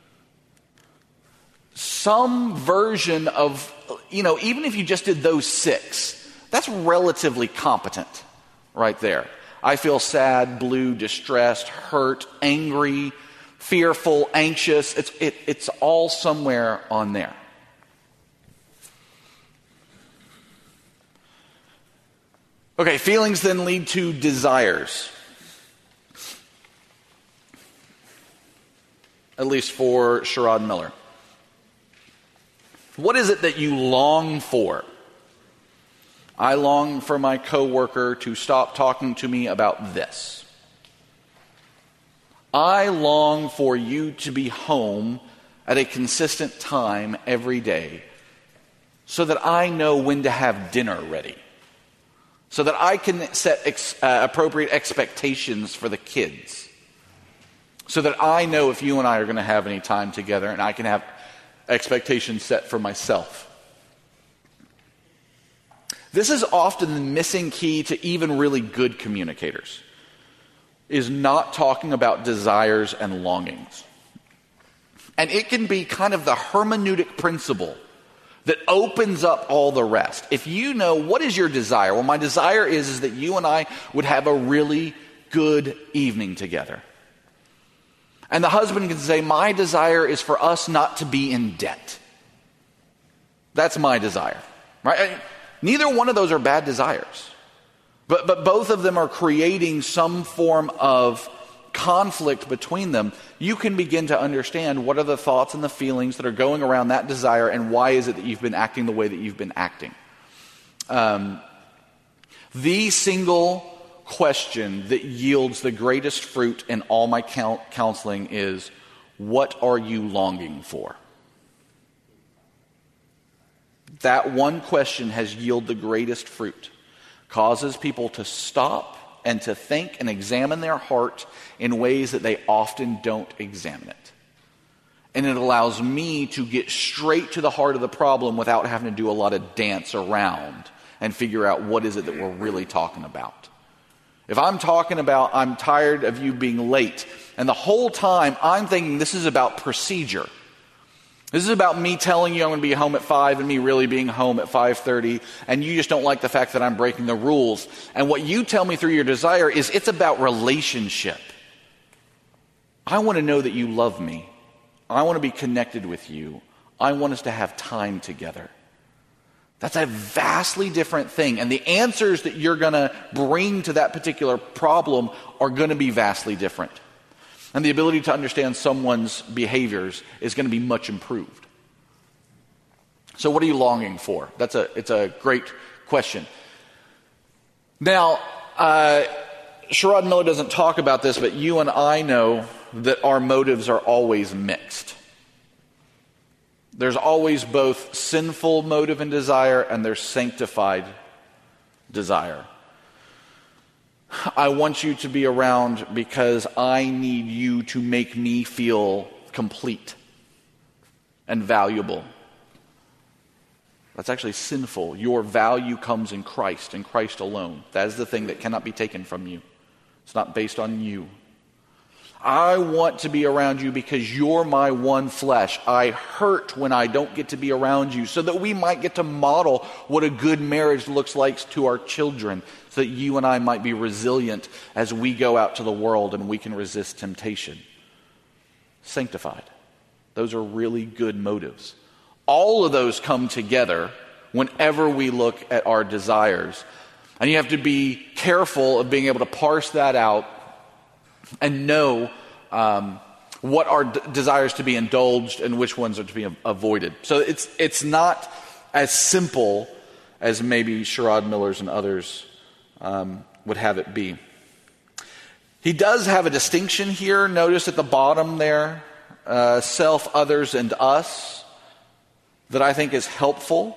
some version of, you know, even if you just did those six, that's relatively competent right there. I feel sad, blue, distressed, hurt, angry, fearful, anxious. It's, it, it's all somewhere on there. Okay, feelings then lead to desires. At least for Sherrod Miller. What is it that you long for? I long for my coworker to stop talking to me about this. I long for you to be home at a consistent time every day so that I know when to have dinner ready. So that I can set ex- uh, appropriate expectations for the kids. So that I know if you and I are going to have any time together and I can have expectations set for myself. This is often the missing key to even really good communicators, is not talking about desires and longings. And it can be kind of the hermeneutic principle that opens up all the rest. If you know, what is your desire? Well, my desire is, is that you and I would have a really good evening together. And the husband can say, my desire is for us not to be in debt. That's my desire, right? Neither one of those are bad desires. But, but both of them are creating some form of conflict between them. You can begin to understand what are the thoughts and the feelings that are going around that desire and why is it that you've been acting the way that you've been acting. Um, the single question that yields the greatest fruit in all my counseling is, what are you longing for? That one question has yielded the greatest fruit. Causes people to stop and to think and examine their heart in ways that they often don't examine it. And it allows me to get straight to the heart of the problem without having to do a lot of dance around and figure out what is it that we're really talking about. If I'm talking about, I'm tired of you being late, and the whole time I'm thinking this is about procedure. This is about me telling you I'm going to be home at five and me really being home at five thirty, and you just don't like the fact that I'm breaking the rules. And what you tell me through your desire is it's about relationship. I want to know that you love me. I want to be connected with you. I want us to have time together. That's a vastly different thing. And the answers that you're going to bring to that particular problem are going to be vastly different. And the ability to understand someone's behaviors is going to be much improved. So what are you longing for? That's a, it's a great question. Now, uh, Sherrod Miller doesn't talk about this, but you and I know that our motives are always mixed. There's always both sinful motive and desire, and there's sanctified desire. I want you to be around because I need you to make me feel complete and valuable. That's actually sinful. Your value comes in Christ and Christ alone. That is the thing that cannot be taken from you. It's not based on you. I want to be around you because you're my one flesh. I hurt when I don't get to be around you so that we might get to model what a good marriage looks like to our children so that you and I might be resilient as we go out to the world and we can resist temptation. Sanctified. Those are really good motives. All of those come together whenever we look at our desires. And you have to be careful of being able to parse that out and know um, what are d- desires to be indulged and which ones are to be a- avoided. So it's it's not as simple as maybe Sherrod Miller's and others um, would have it be. He does have a distinction here. Notice at the bottom there, uh, self, others, and us, that I think is helpful.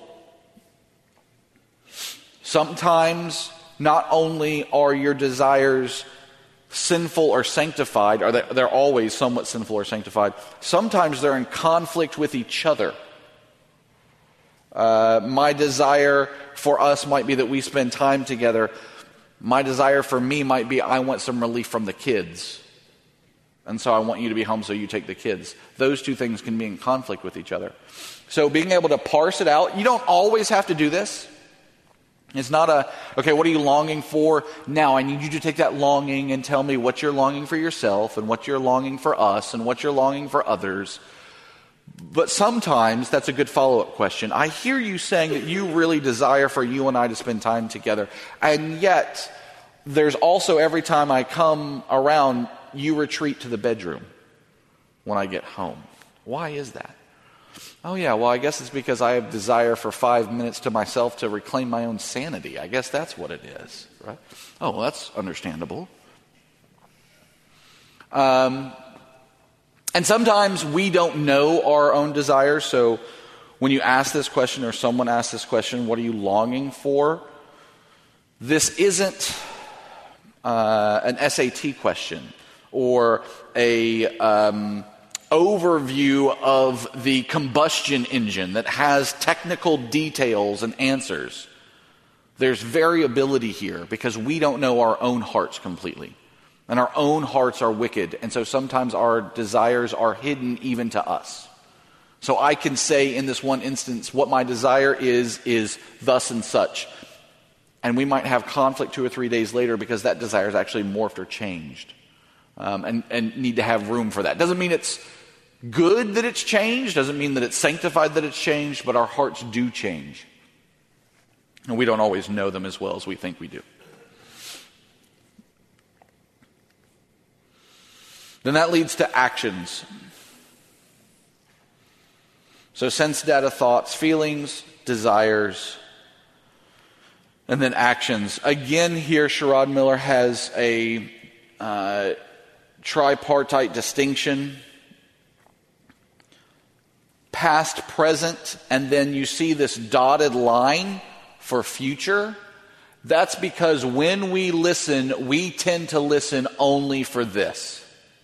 Sometimes not only are your desires sinful or sanctified, or they're always somewhat sinful or sanctified, sometimes they're in conflict with each other. Uh, my desire for us might be that we spend time together. My desire for me might be I want some relief from the kids. And so I want you to be home so you take the kids. Those two things can be in conflict with each other. So being able to parse it out, you don't always have to do this. It's not a, okay, what are you longing for? Now I need you to take that longing and tell me what you're longing for yourself and what you're longing for us and what you're longing for others. But sometimes that's a good follow-up question. I hear you saying that you really desire for you and I to spend time together. And yet, there's also every time I come around, you retreat to the bedroom when I get home. Why is that? Oh yeah, well I guess it's because I have desire for five minutes to myself to reclaim my own sanity. I guess that's what it is, right? Oh, well that's understandable. Um, and sometimes we don't know our own desires, so when you ask this question or someone asks this question, what are you longing for? This isn't uh, an S A T question or a... Um, overview of the combustion engine that has technical details and answers. There's variability here because we don't know our own hearts completely. And our own hearts are wicked. And so sometimes our desires are hidden even to us. So I can say in this one instance, what my desire is, is thus and such. And we might have conflict two or three days later because that desire is actually morphed or changed. Um, and, and need to have room for that. Doesn't mean it's good that it's changed, doesn't mean that it's sanctified that it's changed, but our hearts do change. And we don't always know them as well as we think we do. Then that leads to actions. So sense data, thoughts, feelings, desires, and then actions. Again, here Sherrod Miller has a uh, tripartite distinction. Past, present, and then you see this dotted line for future. That's because when we listen, we tend to listen only for this.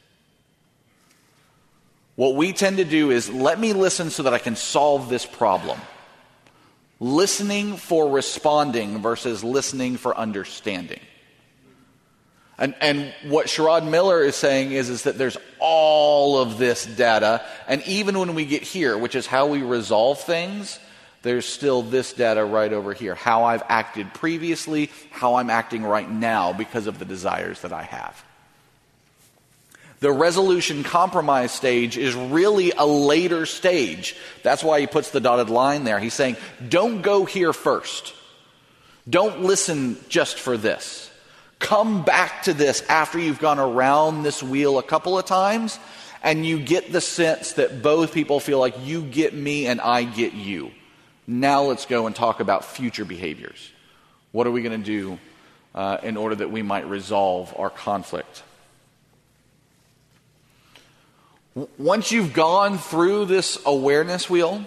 What we tend to do is, let me listen so that I can solve this problem. Listening for responding versus listening for understanding. And, and what Sherrod Miller is saying is, is that there's all of this data, and even when we get here, which is how we resolve things, there's still this data right over here. How I've acted previously, how I'm acting right now because of the desires that I have. The resolution compromise stage is really a later stage. That's why he puts the dotted line there. He's saying, don't go here first. Don't listen just for this. Come back to this after you've gone around this wheel a couple of times and you get the sense that both people feel like you get me and I get you. Now let's go and talk about future behaviors. What are we going to do uh, in order that we might resolve our conflict? W- once you've gone through this awareness wheel,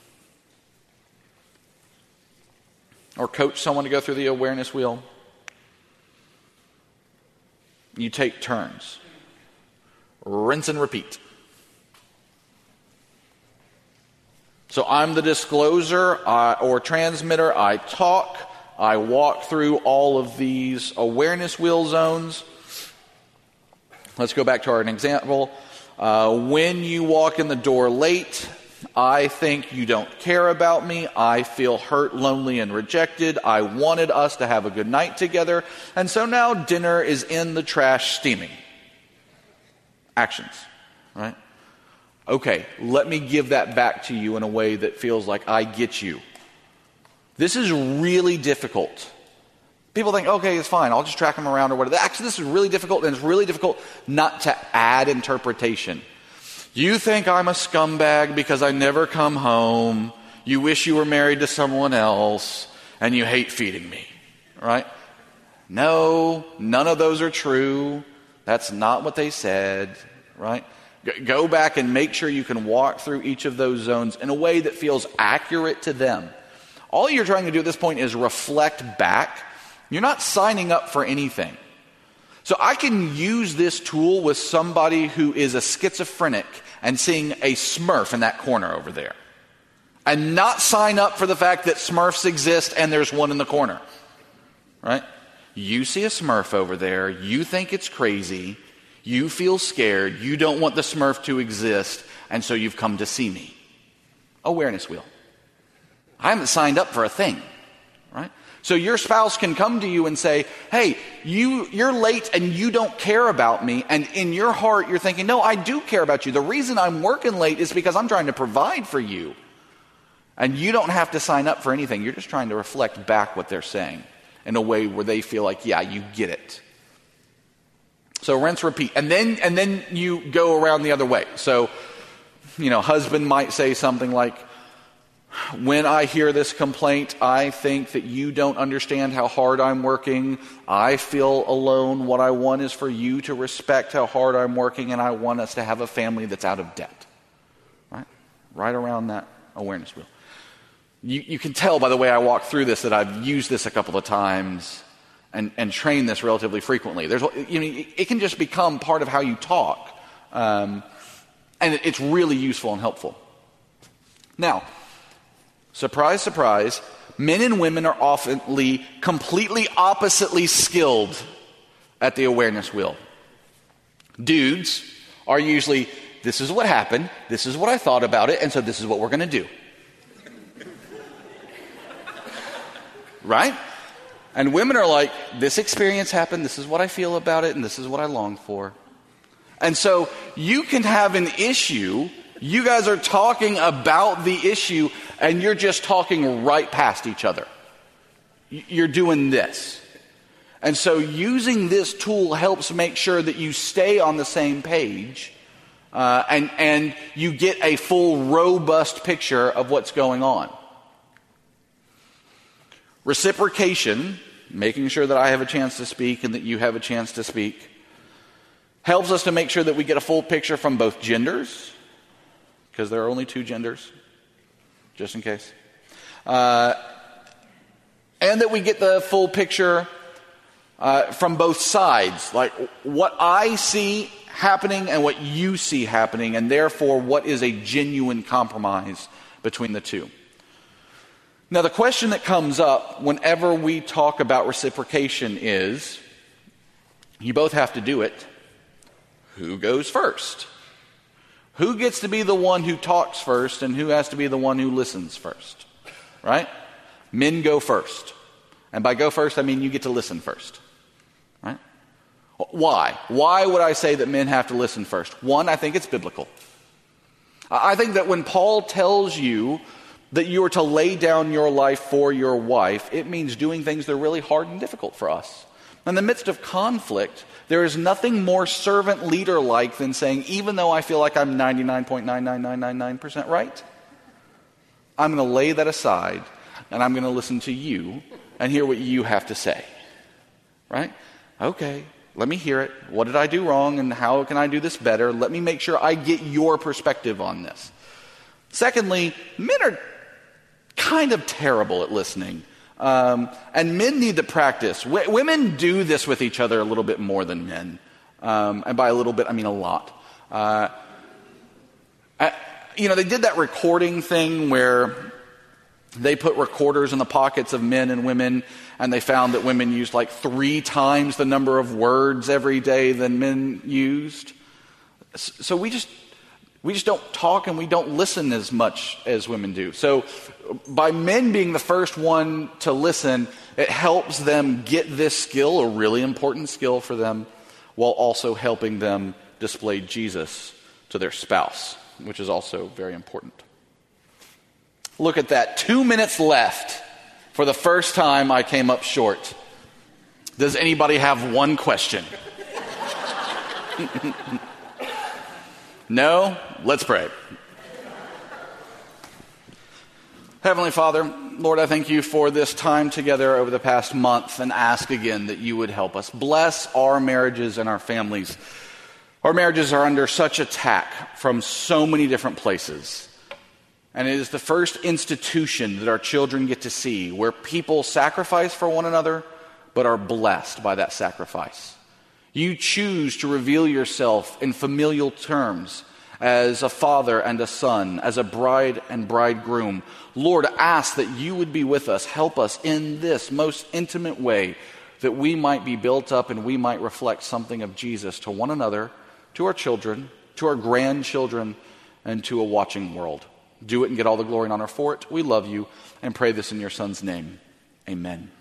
or coach someone to go through the awareness wheel, you take turns. Rinse and repeat. So I'm the discloser uh, or transmitter. I talk. I walk through all of these awareness wheel zones. Let's go back to our example. Uh, when you walk in the door late, I think you don't care about me. I feel hurt, lonely, and rejected. I wanted us to have a good night together. And so now dinner is in the trash steaming. Actions, right? Okay, let me give that back to you in a way that feels like I get you. This is really difficult. People think, okay, it's fine. I'll just track them around or whatever. Actually, this is really difficult, and it's really difficult not to add interpretation. You think I'm a scumbag because I never come home. You wish you were married to someone else, and you hate feeding me, right? No, none of those are true. That's not what they said, right? Go back and make sure you can walk through each of those zones in a way that feels accurate to them. All you're trying to do at this point is reflect back. You're not signing up for anything. So I can use this tool with somebody who is a schizophrenic and seeing a Smurf in that corner over there, and not sign up for the fact that Smurfs exist and there's one in the corner, right? You see a Smurf over there, you think it's crazy, you feel scared, you don't want the Smurf to exist, and so you've come to see me. Awareness wheel. I haven't signed up for a thing, right? So your spouse can come to you and say, hey, you, you're late and you don't care about me. And in your heart, you're thinking, no, I do care about you. The reason I'm working late is because I'm trying to provide for you. And you don't have to sign up for anything. You're just trying to reflect back what they're saying in a way where they feel like, yeah, you get it. So rinse, repeat. And then, and then you go around the other way. So, you know, husband might say something like, when I hear this complaint, I think that you don't understand how hard I'm working. I feel alone. What I want is for you to respect how hard I'm working, and I want us to have a family that's out of debt. Right? Right around that awareness wheel. You, you can tell by the way I walk through this that I've used this a couple of times and, and trained this relatively frequently. There's, you know, it can just become part of how you talk. Um, and it, it's really useful and helpful. Now, surprise, surprise, men and women are often completely oppositely skilled at the awareness wheel. Dudes are usually, this is what happened, this is what I thought about it, and so this is what we're going to do. Right? And women are like, this experience happened, this is what I feel about it, and this is what I long for. And so you can have an issue. You guys are talking about the issue, and you're just talking right past each other. You're doing this. And so using this tool helps make sure that you stay on the same page, uh, and, and you get a full, robust picture of what's going on. Reciprocation, making sure that I have a chance to speak and that you have a chance to speak, helps us to make sure that we get a full picture from both genders, because there are only two genders, just in case. Uh, and that we get the full picture uh, from both sides, like what I see happening and what you see happening, and therefore what is a genuine compromise between the two. Now, the question that comes up whenever we talk about reciprocation is, you both have to do it. Who goes first? Who gets to be the one who talks first, and who has to be the one who listens first? Right? Men go first. And by go first, I mean you get to listen first. Right? Why? Why would I say that men have to listen first? One, I think it's biblical. I think that when Paul tells you that you are to lay down your life for your wife, it means doing things that are really hard and difficult for us. In the midst of conflict, there is nothing more servant leader-like than saying, even though I feel like I'm ninety-nine point nine nine nine nine nine percent right, I'm going to lay that aside, and I'm going to listen to you and hear what you have to say. Right? Okay, let me hear it. What did I do wrong, and how can I do this better? Let me make sure I get your perspective on this. Secondly, men are kind of terrible at listening. Um, and men need to practice. W- women do this with each other a little bit more than men. Um, and by a little bit, I mean a lot. Uh, I, you know, they did that recording thing where they put recorders in the pockets of men and women, and they found that women used like three times the number of words every day than men used. So we just... We just don't talk and we don't listen as much as women do. So by men being the first one to listen, it helps them get this skill, a really important skill for them, while also helping them display Jesus to their spouse, which is also very important. Look at that. Two minutes left. For the first time, I came up short. Does anybody have one question? No? Let's pray. Heavenly Father, Lord, I thank you for this time together over the past month, and ask again that you would help us. Bless our marriages and our families. Our marriages are under such attack from so many different places. And it is the first institution that our children get to see where people sacrifice for one another, but are blessed by that sacrifice. You choose to reveal yourself in familial terms as a father and a son, as a bride and bridegroom. Lord, ask that you would be with us. Help us in this most intimate way, that we might be built up and we might reflect something of Jesus to one another, to our children, to our grandchildren, and to a watching world. Do it and get all the glory and honor for it. We love you and pray this in your Son's name. Amen.